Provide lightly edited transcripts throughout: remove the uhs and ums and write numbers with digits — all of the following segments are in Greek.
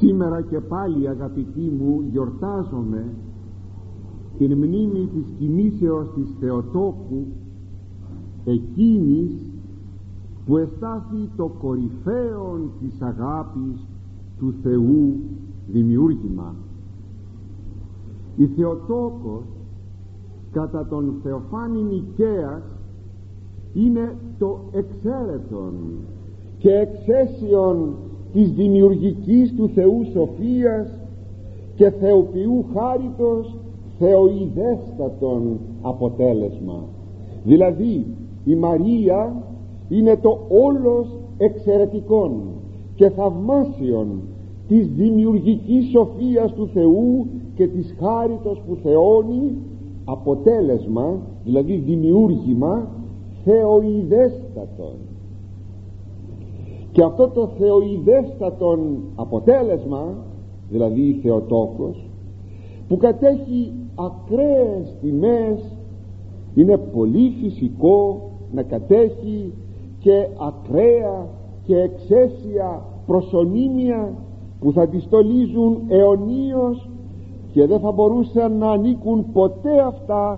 Σήμερα και πάλι, αγαπητοί μου, γιορτάζομαι την μνήμη της κοιμήσεως της Θεοτόκου, εκείνης που εστάθη το κορυφαίον της αγάπης του Θεού δημιούργημα. Η Θεοτόκος κατά τον Θεοφάνη Νικαίας είναι το εξαίρετον και εξαίσιον της δημιουργικής του Θεού σοφίας και θεοποιού χάριτος θεοειδέστατον αποτέλεσμα. Δηλαδή η Μαρία είναι το όλος εξαιρετικόν και θαυμάσιον της δημιουργικής σοφίας του Θεού και της χάριτος που θεώνει αποτέλεσμα, δηλαδή δημιούργημα θεοειδέστατον. Και αυτό το θεοειδέστατον αποτέλεσμα, δηλαδή η Θεοτόκος, που κατέχει ακραίες τιμές, είναι πολύ φυσικό να κατέχει και ακραία και εξαίσια προσωνύμια που θα τη στολίζουν αιωνίως και δεν θα μπορούσαν να ανήκουν ποτέ αυτά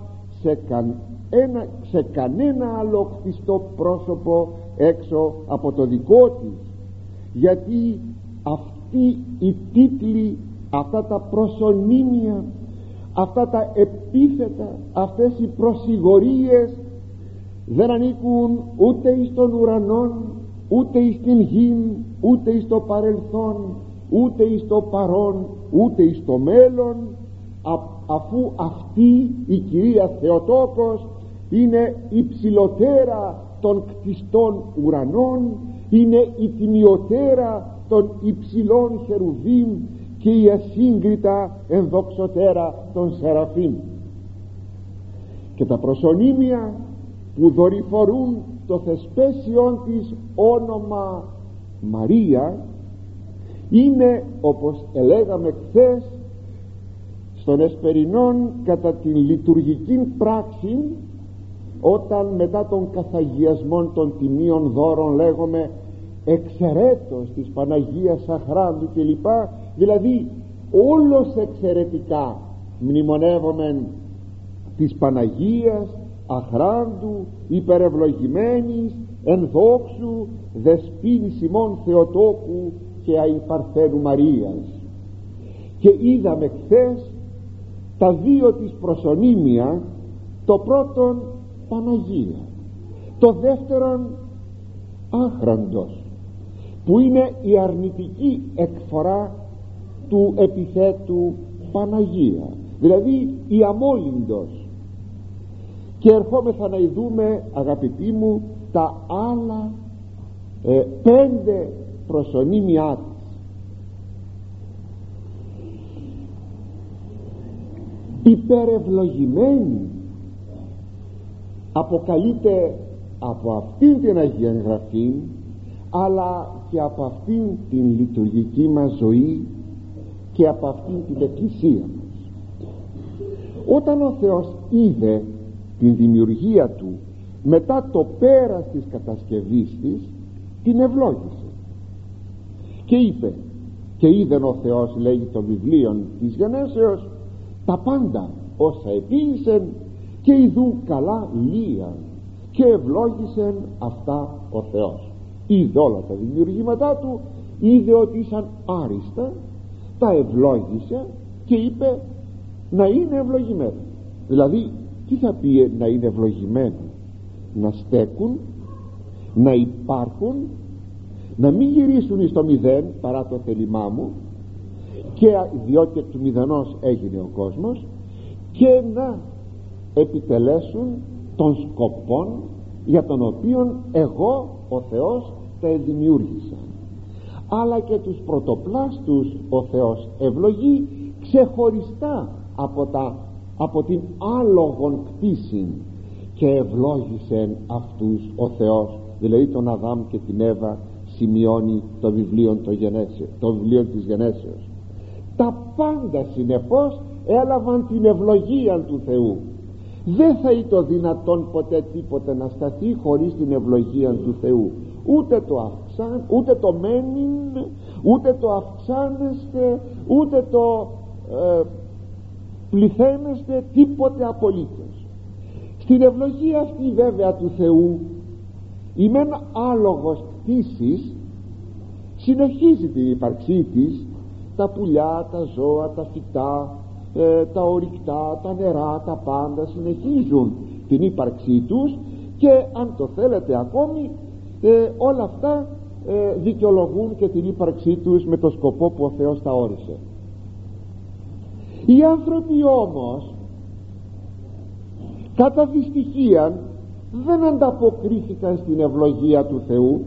σε κανένα άλλο κτιστό πρόσωπο έξω από το δικό της, γιατί αυτοί οι τίτλοι, αυτά τα προσωνύμια, αυτά τα επίθετα, αυτές οι προσιγορίες δεν ανήκουν ούτε εις τον ουρανόν, ούτε εις την γην, ούτε εις το παρελθόν, ούτε εις το παρόν, ούτε εις το μέλλον, αφού αυτή η Κυρία Θεοτόκος είναι υψηλότερα των κτιστών ουρανών, είναι η τιμιωτέρα των υψηλών χερουβίμ και η ασύγκριτα ενδοξωτέρα των σεραφείμ. Και τα προσωνύμια που δορυφορούν το θεσπέσιον της όνομα Μαρία είναι, όπως ελέγαμε χθες, στον εσπερινόν κατά την λειτουργική πράξη, όταν μετά τον καθαγιασμό των τιμίων δώρων λέγουμε εξαιρέτως της Παναγίας Αχράντου κλπ, δηλαδή όλος εξαιρετικά μνημονεύομεν της Παναγίας Αχράντου υπερευλογημένης ενδόξου δεσποίνης ημών Θεοτόκου και αϊπαρθένου Μαρίας. Και είδαμε χθες τα δύο της προσωνύμια, το πρώτον Παναγία, το δεύτερον Άχραντος, που είναι η αρνητική εκφορά του επιθέτου Παναγία, δηλαδή η αμόλυντος. Και ερχόμεθα να ειδούμε, αγαπητοί μου, τα άλλα 5 προσωνύμια της. Υπερευλογημένη αποκαλείται από αυτήν την Αγία Γραφή, αλλά και από αυτήν την λειτουργική μας ζωή και από αυτήν την εκκλησία μας. Όταν ο Θεός είδε την δημιουργία του μετά το πέρας της κατασκευής της, την ευλόγησε και είπε, και είδεν ο Θεός, λέγει το βιβλίο της Γενέσεως, τα πάντα όσα επίησεν και ειδού καλά λία, και ευλόγησεν αυτά ο Θεός. Είδε όλα τα δημιουργήματά του, είδε ότι ήσαν άριστα, τα ευλόγησε και είπε να είναι ευλογημένα. Δηλαδή τι θα πει να είναι ευλογημένα? Να στέκουν, να υπάρχουν, να μην γυρίσουν στο μηδέν παρά το θέλημά μου, και διότι του μηδενός έγινε ο κόσμος, και να επιτελέσουν των σκοπών για τον οποίον εγώ ο Θεός τα δημιούργησα. Αλλά και τους πρωτοπλάστους ο Θεός ευλογεί ξεχωριστά από την άλογον κτήση, και ευλόγησε αυτούς ο Θεός, δηλαδή τον Αδάμ και την Εύα, σημειώνει το βιβλίο της Γενέσεως. Τα πάντα συνεπώς έλαβαν την ευλογία του Θεού. Δεν θα ήταν δυνατόν ποτέ τίποτε να σταθεί χωρίς την ευλογία του Θεού. Ούτε το αυξάν, ούτε το μένειν, ούτε το αυξάνεστε, ούτε το πληθαίνεστε, τίποτε απολύτως. Στην ευλογία αυτή βέβαια του Θεού η μεν άλογος κτήσης συνεχίζει την ύπαρξή της, τα πουλιά, τα ζώα, τα φυτά, τα ορυκτά, τα νερά, τα πάντα συνεχίζουν την ύπαρξή τους, και αν το θέλετε ακόμη όλα αυτά δικαιολογούν και την ύπαρξή τους με το σκοπό που ο Θεός τα όρισε. Οι άνθρωποι όμως κατά δυστυχία δεν ανταποκρίθηκαν στην ευλογία του Θεού,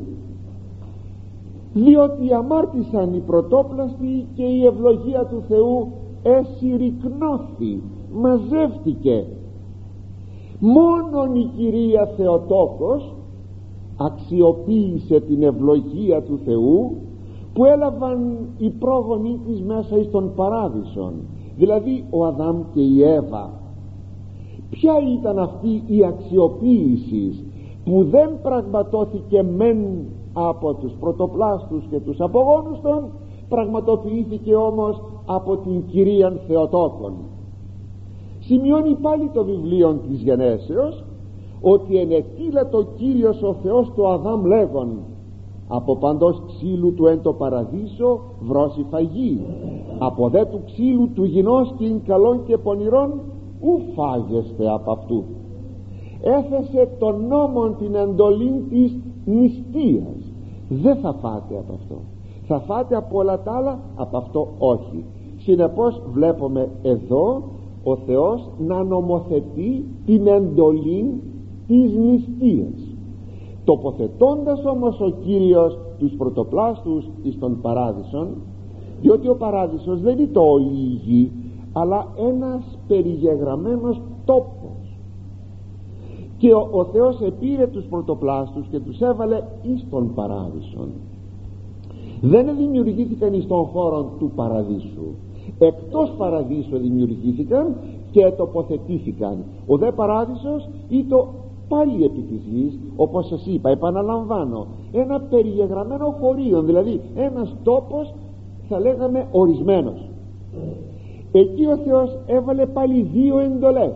διότι αμάρτησαν οι πρωτόπλαστοι και η ευλογία του Θεού εσυρρυκνώθη, μαζεύτηκε. Μόνον η Κυρία Θεοτόκος αξιοποίησε την ευλογία του Θεού που έλαβαν οι πρόγονοι της μέσα εις τον παράδεισον, δηλαδή ο Αδάμ και η Εύα. Ποια ήταν αυτή η αξιοποίηση που δεν πραγματώθηκε μεν από τους πρωτοπλάστους και τους απογόνους των, πραγματοποιήθηκε όμως από την Κυρίαν Θεοτόκον. Σημειώνει πάλι το βιβλίο της Γενέσεως ότι ενετήλατο ο Κύριος ο Θεός του Αδάμ λέγον, από παντός ξύλου του εν το παραδείσο βρώσει φαγή, από δε του ξύλου του γινός και ειν καλών και πονηρών ου φάγεστε από αυτού. Έθεσε τον νόμον, την εντολή της νηστείας. Δεν θα φάτε από αυτό, θα φάτε από όλα τα άλλα, από αυτό όχι. Συνεπώς βλέπουμε εδώ ο Θεός να νομοθετεί την εντολή της νηστείας, τοποθετώντας όμως ο Κύριος τους πρωτοπλάστους εις τον παράδεισον, διότι ο παράδεισος δεν είναι το όλη η γη, αλλά ένας περιγεγραμμένος τόπος, και ο Θεός επήρε τους πρωτοπλάστους και τους έβαλε εις τον παράδεισον. Δεν δημιουργήθηκαν εις τον χώρο του παραδείσου, εκτός παραδείσου δημιουργήθηκαν και τοποθετήθηκαν. Ο δε παράδεισος ήταν πάλι επί της γης, όπως σας είπα, επαναλαμβάνω, ένα περιγεγραμμένο χωρίο, δηλαδή ένας τόπος, θα λέγαμε ορισμένος. Εκεί ο Θεός έβαλε πάλι δύο εντολές.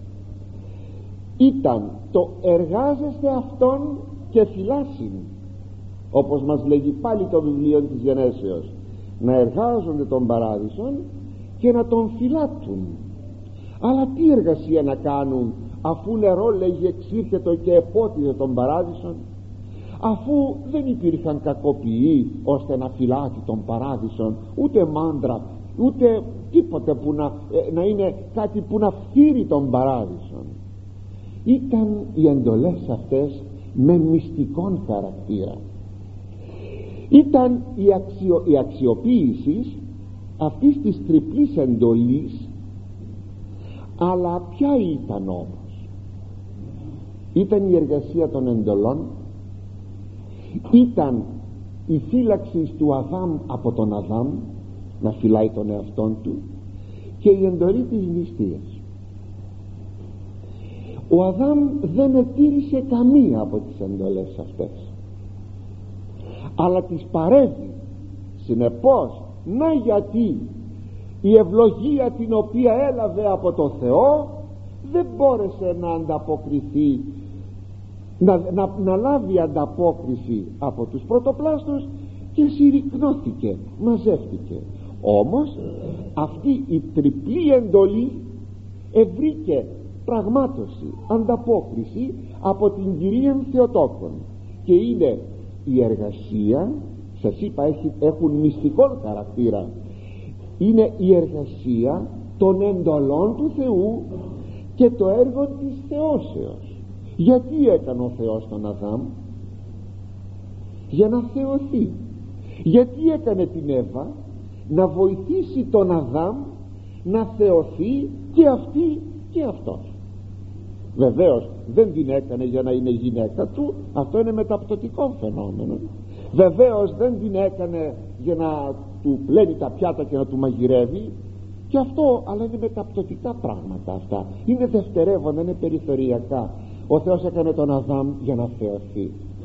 Ήταν το εργάζεστε αυτόν και φυλάσσιν, όπως μας λέγει πάλι το βιβλίο της Γενέσεως, να εργάζονται τον παράδεισον και να τον φυλάττουν. Αλλά τι εργασία να κάνουν, αφού νερό λέγει εξήρθετο και επότιζε τον παράδεισον, αφού δεν υπήρχαν κακοποιοί ώστε να φυλάττει τον παράδεισον, ούτε μάντρα, ούτε τίποτε που να είναι κάτι που να φτύρει τον παράδεισον. Ήταν οι εντολές αυτές με μυστικόν χαρακτήρα. Ήταν η αξιοποίηση αυτής της τριπλής εντολής. Αλλά ποια ήταν όμως? Ήταν η εργασία των εντολών, ήταν η φύλαξη του Αδάμ από τον Αδάμ, να φυλάει τον εαυτόν του, και η εντολή της νηστείας. Ο Αδάμ δεν ετήρησε καμία από τις εντολές αυτές, αλλά τις παρέβη. Συνεπώς, να γιατί η ευλογία την οποία έλαβε από το Θεό δεν μπόρεσε να ανταποκριθεί, να λάβει ανταπόκριση από τους πρωτοπλάστους, και συρρυκνώθηκε, μαζεύτηκε. Όμως αυτή η τριπλή εντολή ευρήκε πραγμάτωση, ανταπόκριση από την Κυρία Θεοτόκον, και είναι η εργασία, σας είπα, έχουν μυστικό χαρακτήρα. Είναι η εργασία των εντολών του Θεού και το έργο της θεώσεως. Γιατί έκανε ο Θεός τον Αδάμ? Για να θεωθεί. Γιατί έκανε την Εύα? Να βοηθήσει τον Αδάμ να θεωθεί, και αυτή και αυτός. Βεβαίως δεν την έκανε για να είναι γυναίκα του, αυτό είναι μεταπτωτικό φαινόμενο. Βεβαίως δεν την έκανε για να του πλένει τα πιάτα και να του μαγειρεύει, και αυτό, αλλά είναι μεταπτωτικά πράγματα αυτά, είναι δευτερεύοντα, είναι περιθωριακά. Ο Θεός έκανε τον Αδάμ για να θεωθεί.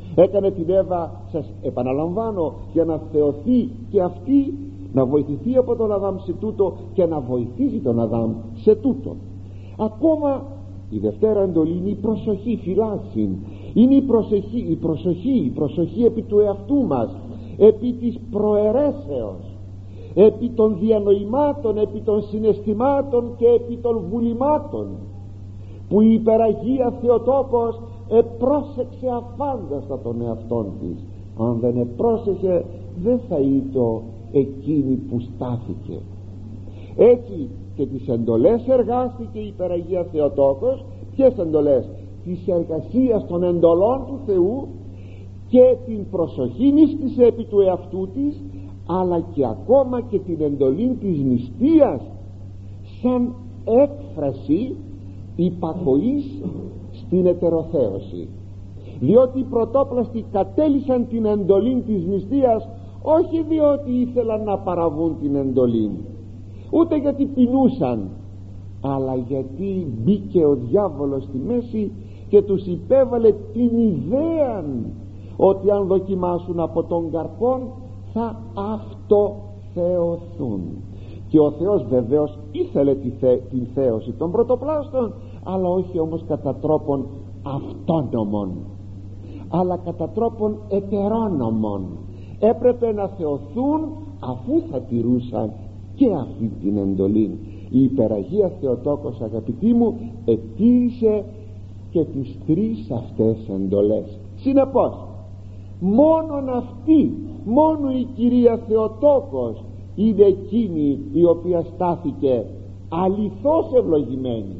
Έκανε την Εύα, σας επαναλαμβάνω, για να θεωθεί και αυτή, να βοηθηθεί από τον Αδάμ σε τούτο και να βοηθήσει τον Αδάμ σε τούτο. Ακόμα η δευτέρα εντολή είναι η προσοχή, φυλάσσιν. Είναι η προσοχή επί του εαυτού μας, επί της προαιρέσεως, επί των διανοημάτων, επί των συναισθημάτων και επί των βουλημάτων, που η υπεραγία Θεοτόκος επρόσεξε αφάνταστα τον εαυτόν της. Αν δεν επρόσεχε, δεν θα ήταν εκείνη που στάθηκε. Έτσι και τις εντολές εργάστηκε η υπεραγία Θεοτόκος. Ποιες εντολές? Της εργασίας των εντολών του Θεού, και την προσοχή νίστησε επί του εαυτού της, αλλά και ακόμα και την εντολή της νηστείας σαν έκφραση υπακοής στην ετεροθέωση. Διότι οι πρωτόπλαστοι κατέλυσαν την εντολή της νηστείας, όχι διότι ήθελαν να παραβούν την εντολή, ούτε γιατί πεινούσαν, αλλά γιατί μπήκε ο διάβολος στη μέση και τους υπέβαλε την ιδέα ότι αν δοκιμάσουν από τον καρπόν θα αυτοθεωθούν. Και ο Θεός βεβαίως ήθελε την θέωση των πρωτοπλάστων, αλλά όχι όμως κατά τρόπον αυτόνομον, αλλά κατά τρόπον ετερόνομον. Έπρεπε να θεωθούν αφού θα τηρούσαν και αυτή την εντολή. Η υπεραγία Θεοτόκος, αγαπητοί μου, ετήρησε και τις τρεις αυτές εντολές. Συνεπώς μόνον αυτή, μόνο η Κυρία Θεοτόκος είναι εκείνη η οποία στάθηκε αληθώς ευλογημένη.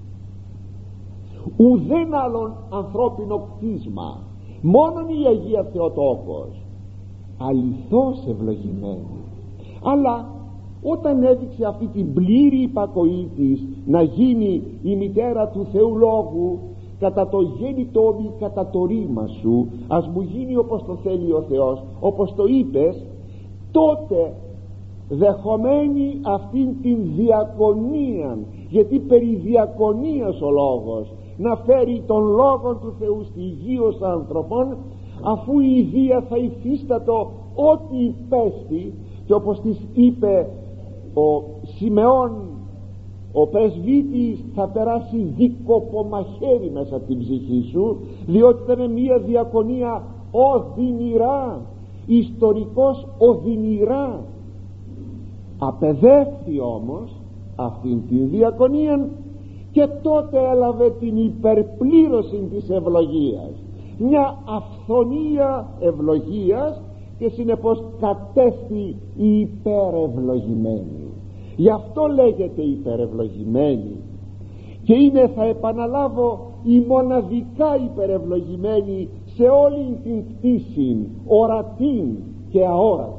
Ουδέν άλλον ανθρώπινο κτίσμα, μόνον η Αγία Θεοτόκος αληθώς ευλογημένη. Αλλά όταν έδειξε αυτή την πλήρη υπακοή της να γίνει η μητέρα του Θεού Λόγου, κατά το γέννητό μη, κατά το ρήμα σου, ας μου γίνει όπως το θέλει ο Θεός, όπως το είπες, τότε δεχομένη αυτήν την διακονία, γιατί περί διακονίας ο λόγος, να φέρει τον λόγο του Θεού στη γη άνθρωπων, αφού η ιδία θα υφίστατο ό,τι υπέστη. Και όπως της είπε ο Σιμεών ο πρεσβύτης, θα περάσει δίκοπο μαχαίρι μέσα από την ψυχή σου, διότι ήταν μια διακονία οδυνηρά, ιστορικός οδυνηρά. Απεδέχθη όμως αυτήν την διακονία και τότε έλαβε την υπερπλήρωση της ευλογίας, μια αυθονία ευλογίας, και συνεπώς κατέστη η υπερευλογημένη. Γι' αυτό λέγεται υπερευλογημένη, και είναι, θα επαναλάβω, η μοναδικά υπερευλογημένη σε όλη την κτήση, ορατήν και αόρατον.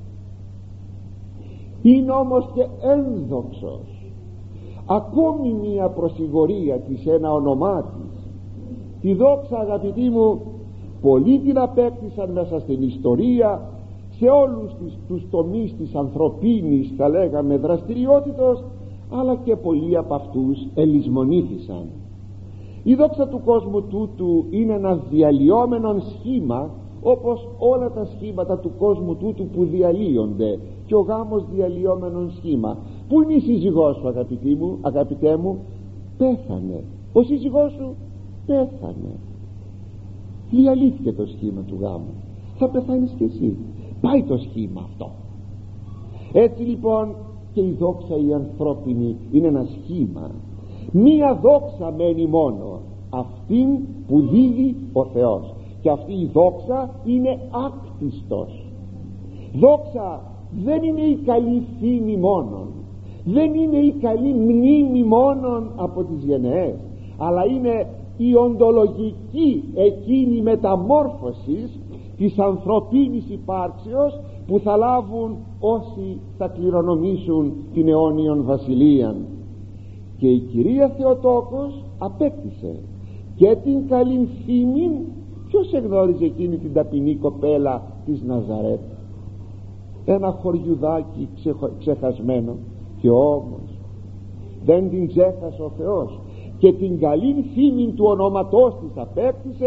Είναι όμως και ένδοξος ακόμη μια προσιγωρία της, ένα όνομά της. Τη δόξα, αγαπητοί μου, πολλοί την απέκτησαν μέσα στην ιστορία, σε όλους τους τομείς της ανθρωπίνης, θα λέγαμε, δραστηριότητος, αλλά και πολλοί από αυτούς ελισμονήθησαν. Η δόξα του κόσμου τούτου είναι ένα διαλυόμενο σχήμα, όπως όλα τα σχήματα του κόσμου τούτου που διαλύονται, και ο γάμος διαλυόμενο σχήμα. Πού είναι η σύζυγός σου, αγαπητέ μου? Πέθανε. Ο σύζυγός σου πέθανε. Διαλύθηκε το σχήμα του γάμου. Θα πεθάνεις και εσύ. Πάει το σχήμα αυτό. Έτσι λοιπόν και η δόξα η ανθρώπινη είναι ένα σχήμα. Μία δόξα μένει μόνο, αυτήν που δίδει ο Θεός, και αυτή η δόξα είναι άκτιστος. Δόξα δεν είναι η καλή φήμη μόνον, δεν είναι η καλή μνήμη μόνον από τις γενναίες, αλλά είναι η οντολογική εκείνη μεταμόρφωση της ανθρωπίνης υπάρξεως που θα λάβουν όσοι θα κληρονομήσουν την αιώνιον βασιλείαν. Και η Κυρία Θεοτόκος απέκτησε και την καλή φήμη. Ποιος εγνώριζε εκείνη την ταπεινή κοπέλα της Ναζαρέτ? Ένα χωριουδάκι ξεχασμένο, και όμως δεν την ξέχασε ο Θεός, και την καλή φήμη του ονόματός της απέκτησε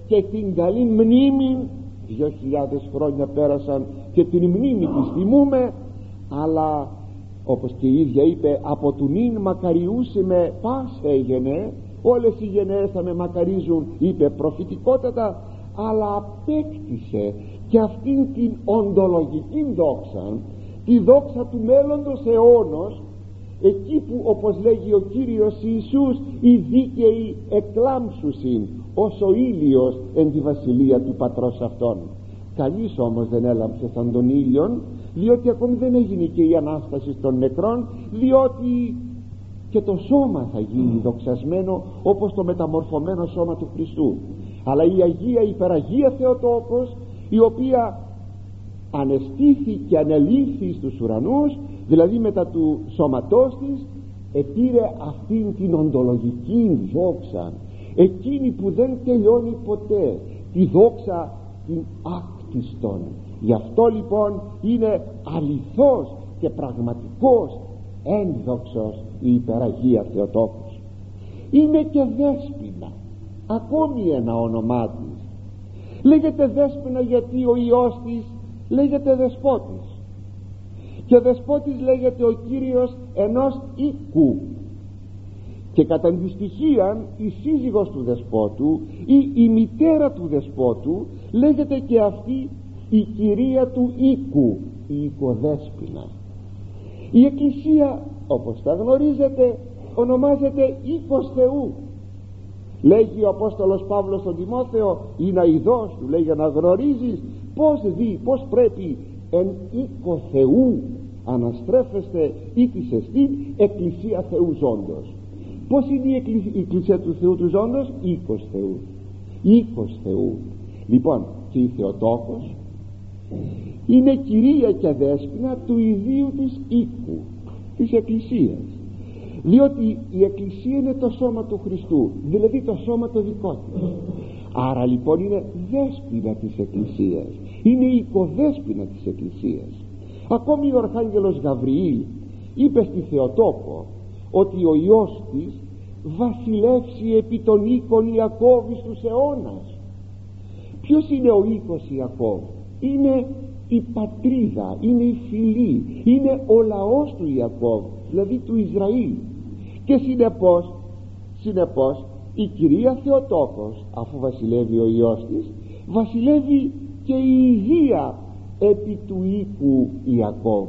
και την καλή μνήμη. 2.000 χρόνια πέρασαν και την μνήμη της θυμούμε, αλλά όπως και η ίδια είπε, από του νυν μακαριούσε με πας έγινε, όλες οι γενναίες θα με μακαρίζουν, είπε προφητικότατα, αλλά απέκτησε και αυτήν την οντολογική δόξα, τη δόξα του μέλλοντος αιώνος, εκεί που, όπως λέγει ο Κύριος Ιησούς, οι δίκαιοι εκλάμψουσιν ως ο ήλιος εν τη βασιλεία του Πατρός αυτών. Κανείς όμως δεν έλαμψε σαν τον ήλιον, διότι ακόμη δεν έγινε και η Ανάσταση των νεκρών, διότι και το σώμα θα γίνει δοξασμένο όπως το μεταμορφωμένο σώμα του Χριστού. Αλλά η Αγία Υπεραγία Θεοτόκος, η οποία ανεστήθη και ανελήφθη στους ουρανούς, δηλαδή μετά του σώματός της, επήρε αυτήν την οντολογική δόξα, εκείνη που δεν τελειώνει ποτέ, τη δόξα την άκτιστον. Γι' αυτό λοιπόν είναι αληθώς και πραγματικός ένδοξος η Υπεραγία Θεοτόκος. Είναι και δέσποινα, ακόμη ένα όνομά της. Λέγεται δέσποινα γιατί ο Υιός της λέγεται δεσπότης, και δεσπότης λέγεται ο Κύριος ενός οίκου, και κατά τη στοιχεία η σύζυγος του δεσπότου ή η μητέρα του δεσπότου λέγεται και αυτή η κυρία του οίκου, η οικοδέσποινα. Η Εκκλησία, όπως τα γνωρίζετε, ονομάζεται οίκος Θεού. Λέγει ο Απόστολος Παύλος στον Τιμόθεο, ή να ειδός, του λέει, για να γνωρίζεις πως πρέπει εν οίκο Θεού αναστρέφεστε ή της εστίν Εκκλησία Θεού ζώντος. Πως είναι η Εκκλησία του Θεού του ζώντος? Οίκος Θεού. Οίκος Θεού. Λοιπόν, και η Θεοτόκος είναι κυρία και δέσποινα του ιδίου της οίκου, της Εκκλησίας, διότι η Εκκλησία είναι το σώμα του Χριστού, δηλαδή το σώμα το δικό της. Άρα λοιπόν είναι δέσποινα της Εκκλησίας, είναι η οικοδέσποινα της Εκκλησίας. Ακόμη ο Αρχάγγελος Γαβριήλ είπε στη Θεοτόκο ότι ο Υιός της βασιλεύσει επί των οίκων Ιακώβ στους αιώνας. Ποιος είναι ο οίκος Ιακώβ? Είναι η πατρίδα, είναι η φυλή, είναι ο λαός του Ιακώβ, δηλαδή του Ισραήλ. Και συνεπώς η κυρία Θεοτόκος, αφού βασιλεύει ο Υιός της, βασιλεύει και η ιδία επί του οίκου Ιακώβ.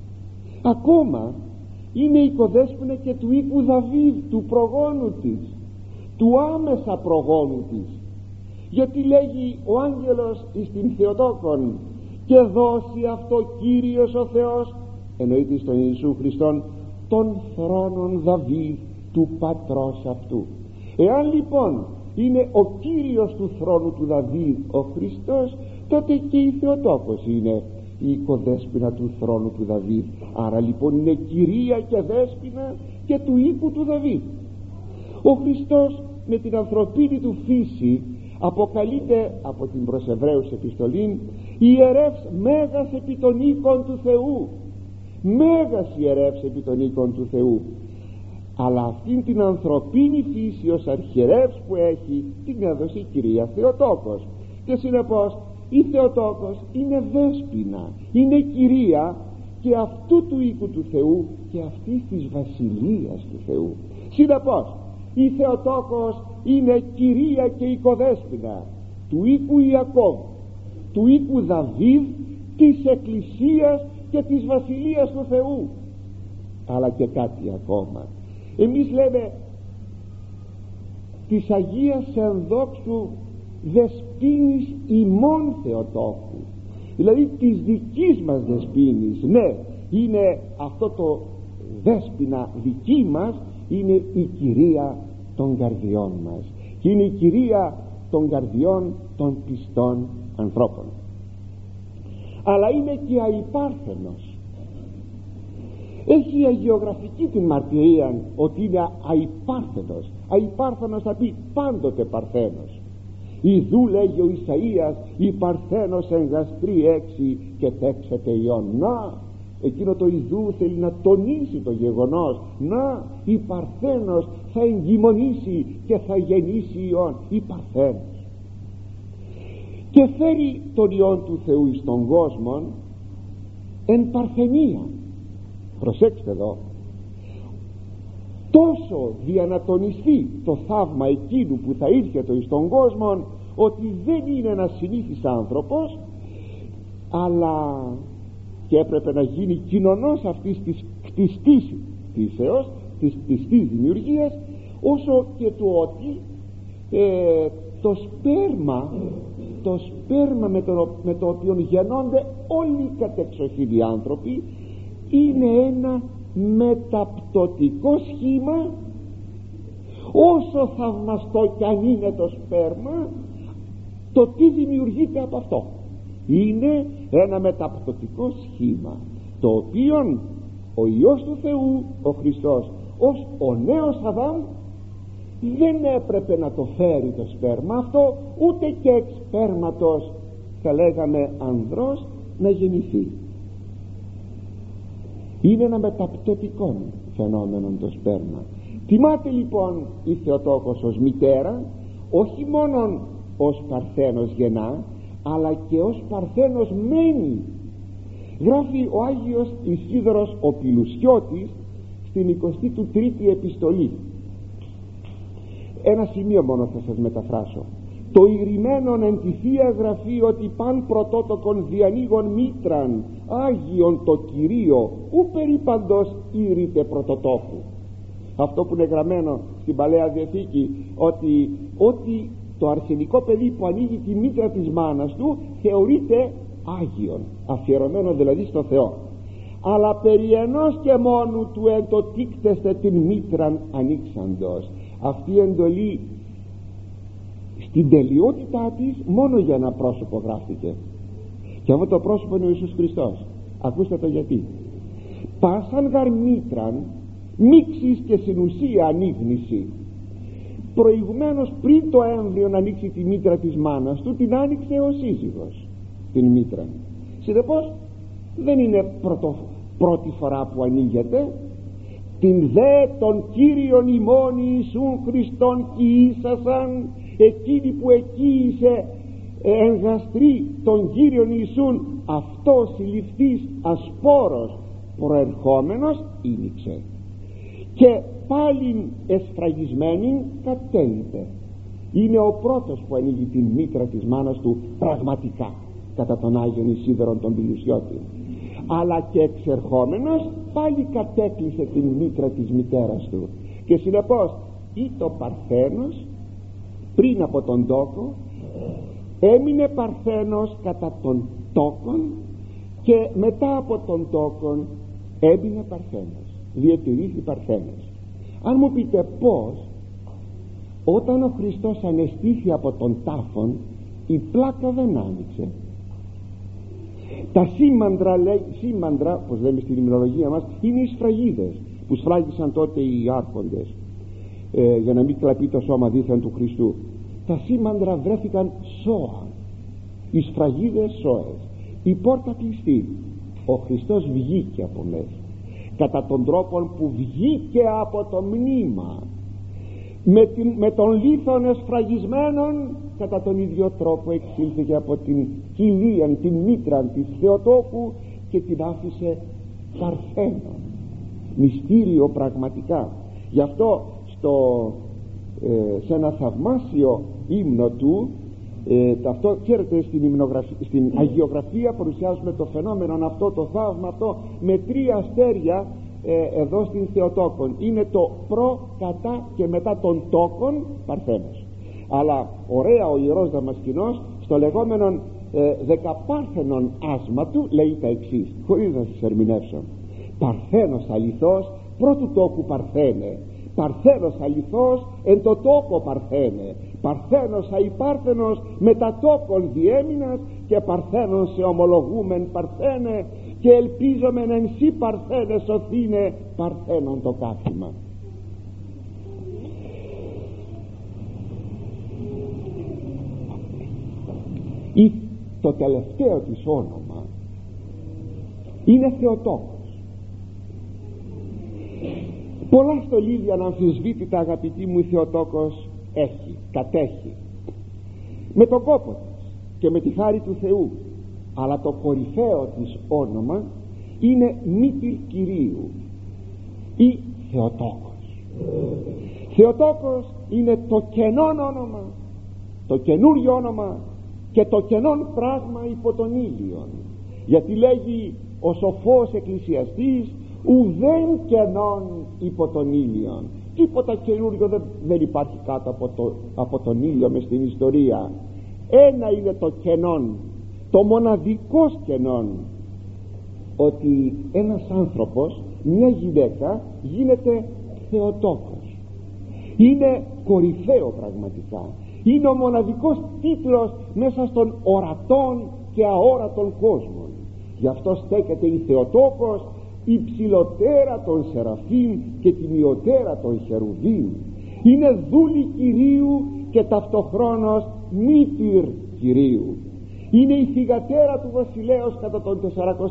Ακόμα είναι οικοδέσποινα και του οίκου Δαβίδ, του προγόνου της, του άμεσα προγόνου της. Γιατί λέγει ο άγγελος εις την Θεοτόκον, και δώσει αυτό Κύριος ο Θεός, εννοείται στον Ιησού Χριστόν, των θρόνων Δαβίδ του πατρός αυτού. Εάν λοιπόν είναι ο Κύριος του θρόνου του Δαβίδ ο Χριστός, τότε και η Θεοτόκος είναι η οικοδέσποινα του θρόνου του Δαβίδ. Άρα λοιπόν είναι κυρία και δέσποινα και του οίκου του Δαβίδ. Ο Χριστός με την ανθρωπίνη του φύση αποκαλείται από την προς Εβραίους επιστολή ιερεύς μέγας επί των οίκων του Θεού, μέγας ιερεύς επί των οίκων του Θεού. Αλλά αυτήν την ανθρωπίνη φύση ως αρχιερεύς που έχει την έδωσε η κυρία Θεοτόκος, και συνεπώς η Θεοτόκος είναι δέσποινα, είναι κυρία και αυτού του οίκου του Θεού και αυτής της βασιλείας του Θεού. Συνεπώς η Θεοτόκος είναι κυρία και οικοδέσποινα του οίκου Ιακώβ, του οίκου Δαβίδ, της Εκκλησίας και της βασιλείας του Θεού. Αλλά και κάτι ακόμα, εμείς λέμε της Αγίας Ενδόξου δεσποίνης ημών Θεοτόκου, δηλαδή της δικής μας δεσποίνης. Ναι, είναι αυτό το δέσποινα δική μας, είναι η κυρία των καρδιών μας και είναι η κυρία των καρδιών των πιστών ανθρώπων. Αλλά είναι και αϊπάρθενος, έχει αγιογραφική την μαρτυρία ότι είναι αϊπάρθενος. Αϊπάρθενος θα πει πάντοτε παρθένος. Ιδού λέγει ο Ισαΐας, η παρθένος εν γαστρή έξι και τέξεται ιών. Να, εκείνο το ιδού θέλει να τονίσει το γεγονός, να, η παρθένος θα εγκυμονήσει και θα γεννήσει ιών, η παρθένος. και φέρει τον Υιόν του Θεού εις τον κόσμο εν παρθενία. Προσέξτε εδώ, τόσο διανατονιστεί το θαύμα εκείνου που θα ήρχεται εις τον κόσμο, ότι δεν είναι ένας συνήθις άνθρωπος, αλλά και έπρεπε να γίνει κοινωνός αυτής της κτιστής φύσεως, της κτιστής δημιουργίας, όσο και του ότι το σπέρμα με το οποίο γεννώνται όλοι οι κατεξοχήν οι άνθρωποι είναι ένα μεταπτωτικό σχήμα. Όσο θαυμαστό κι αν είναι το σπέρμα, το τι δημιουργείται από αυτό είναι ένα μεταπτωτικό σχήμα, το οποίο ο Υιός του Θεού, ο Χριστός, ως ο νέος Αδάμ, δεν έπρεπε να το φέρει το σπέρμα αυτό, ούτε και εξ σπέρματος, θα λέγαμε ανδρός, να γεννηθεί. Είναι ένα μεταπτωτικό φαινόμενο το σπέρμα. Τιμάται λοιπόν η Θεοτόκος ως μητέρα, όχι μόνον ως παρθένος γεννά, αλλά και ως παρθένος μένει. Γράφει ο Άγιος Ισίδωρος ο Πηλουσιώτης στην 23η επιστολή. Ένα σημείο μόνο θα σας μεταφράσω. Το ηρημένον εν τη Θεία Γραφή, ότι παν πρωτότοκον διανοίγων μήτραν Άγιον το Κυρίο, ου περίπαντος ήρυτε πρωτοτόκου. Αυτό που είναι γραμμένο στην Παλαιά Διαθήκη, ότι το αρσενικό παιδί που ανοίγει τη μήτρα της μάνας του θεωρείται Άγιον, αφιερωμένο δηλαδή στο Θεό. Αλλά περί ενός και μόνου του εν το τίκτεστε την μήτραν ανοίξαντος. Αυτή η εντολή στην τελειότητά της μόνο για ένα πρόσωπο γράφτηκε, και αυτό το πρόσωπο είναι ο Ιησούς Χριστός. Ακούστε το γιατί. Πάσαν γαρ μήτραν μίξεις και στην ουσία ανίγνηση. Προηγουμένως, πριν το έμβριο να ανοίξει τη μήτρα της μάνας του, την άνοιξε ο σύζυγος την μήτρα. Συνεπώς δεν είναι πρώτη φορά που ανοίγεται. Την δε των Κύριων ημών Ιησούν Χριστόν κοίησασαν, εκείνη που εκοίησε εγγαστρή των Κύριων Ιησούν, αυτός συλληφθής ασπόρος προερχόμενος ήνιξε, και πάλιν εσφραγισμένην κατέλειπε. Είναι ο πρώτος που ανοίγει την μήτρα της μάνας του πραγματικά, κατά τον Άγιον Ισίδωρον τον Πηλουσιώτη. Αλλά και εξερχόμενος πάλι κατέκλεισε την μήτρα της μητέρας του, και συνεπώς ή το παρθένος πριν από τον τόκο έμεινε παρθένος κατά τον τόκον, και μετά από τον τόκον έμεινε παρθένος, διατηρήθη παρθένος. Αν μου πείτε πως, όταν ο Χριστός ανεστήθη από τον τάφον, η πλάκα δεν άνοιξε. Τα σήμαντρα, όπως λέμε στην ημερολογία μας, είναι οι σφραγίδες που σφράγισαν τότε οι άρχοντες, για να μην κλαπεί το σώμα δίθεν του Χριστού. Τα σήμαντρα βρέθηκαν σώα, οι σφραγίδες σώες, η πόρτα κλειστή. Ο Χριστός βγήκε από μέσα, κατά τον τρόπο που βγήκε από το μνήμα, με τον λίθον εσφραγισμένον, κατά τον ίδιο τρόπο εξήλθε από την κοιλία, την μήτρα της Θεοτόκου, και την άφησε παρθένο. Μυστήριο πραγματικά. Γι' αυτό σε ένα θαυμάσιο ύμνο του, αυτό ξέρετε, στην αγιογραφία παρουσιάζουμε το φαινόμενο αυτό, το θαύμα αυτό, με 3 αστέρια. Εδώ στην Θεοτόκον είναι το προ, κατά και μετά τον τόκον παρθένος. Αλλά ωραία ο Ιερός Δαμασκηνός στο λεγόμενο δεκαπάρθενον άσμα του λέει τα εξής, χωρίς να σας ερμηνεύσω. Παρθένος αληθώς πρώτου τόκου παρθένε, παρθένος αληθώς εν το τόκο παρθένε, παρθένος αϊπάρθενος μετά τόκον διέμεινας, και παρθένον σε ομολογούμεν παρθένε, και ελπίζομεν εν σύ παρθένε σωθήνε, παρθένον το κάθημα. Ή το τελευταίο της όνομα είναι Θεοτόκος. Πολλά στολίδια αναμφισβήτητα, αγαπητοί μου, η Θεοτόκος έχει, κατέχει, με τον κόπο της, και με τη χάρη του Θεού, αλλά το κορυφαίο της όνομα είναι μήτηρ Κυρίου ή Θεοτόκος. Θεοτόκος είναι το κενόν όνομα, το καινούριο όνομα και το κενόν πράγμα υπό τον ήλιον, γιατί λέγει ο σοφός εκκλησιαστής ουδέν κενόν υπό τον ήλιον. Τίποτα καινούριο δεν υπάρχει κάτω από τον ήλιο μες στην ιστορία. Ένα είναι το κενόν, το μοναδικός κενόν, ότι ένας άνθρωπος, μια γυναίκα γίνεται Θεοτόκος. Είναι κορυφαίο πραγματικά. Είναι ο μοναδικός τίτλος μέσα στον ορατόν και αόρατον κόσμο. Γι' αυτό στέκεται η Θεοτόκος, η ψηλωτέρα των Σεραφείμ και τη μειωτέρα των Χερουβίμ. Είναι δούλη Κυρίου και ταυτοχρόνως μήτηρ Κυρίου. Είναι η θυγατέρα του βασιλέως κατά τον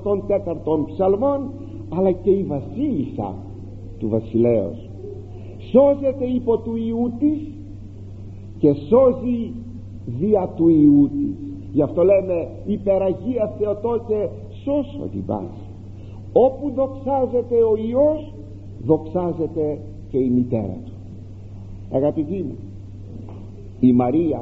44ο ψαλμόν, αλλά και η βασίλισσα του βασιλέως. Σώζεται υπό του Ιού της και σώζει δια του Ιού της. Γι' αυτό λέμε υπεραγία Θεοτόκε σώσον ημάς. Όπου δοξάζεται ο Υιός, δοξάζεται και η μητέρα του. Αγαπητοί μου, η Μαρία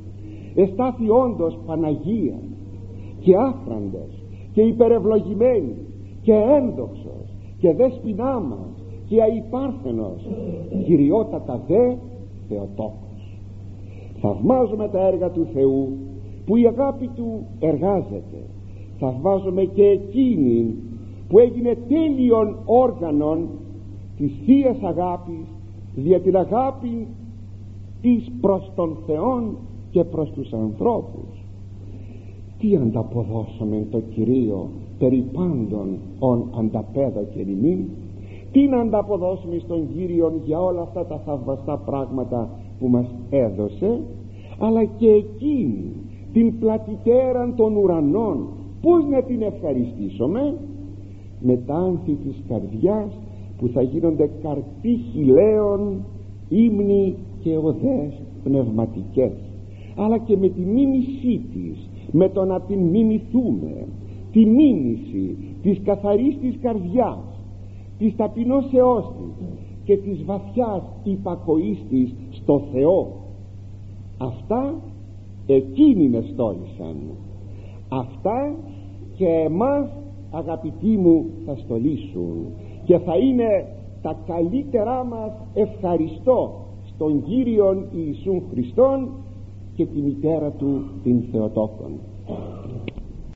εστάθη όντως Παναγία και άφραντος και υπερευλογημένη και ένδοξος και δέσποινά μας και αϊπάρθενος, κυριότατα δε Θεοτόκος. Θαυμάζουμε τα έργα του Θεού που η αγάπη του εργάζεται. Θαυμάζουμε και εκείνη που έγινε τέλειον όργανον της Θείας αγάπης, δια την αγάπη της προς τον Θεόν και προς τους ανθρώπους. Τι ανταποδώσαμε το Κυρίο περί πάντων ον ανταπέδωκεν ημίν? Τι να ανταποδώσουμε στον Κύριον για όλα αυτά τα θαυμαστά πράγματα που μας έδωσε? Αλλά και εκείνη την πλατιτέραν των ουρανών, πώς να την ευχαριστήσουμε? Με τα άνθη της καρδιάς που θα γίνονται καρποί χιλαίων, ύμνοι και οδές πνευματικές, αλλά και με τη μίμησή της, με το να την μιμηθούμε, τη μίμηση της καθαρής της καρδιάς, της ταπεινώσεώς της και της βαθιάς υπακοής της στο Θεό. Αυτά εκείνοι με στόλισαν. Αυτά και εμάς, αγαπητοί μου, θα στολίσουν και θα είναι τα καλύτερά μας ευχαριστώ στον Κύριον Ιησούν Χριστόν και τη μητέρα του την Θεοτόκον.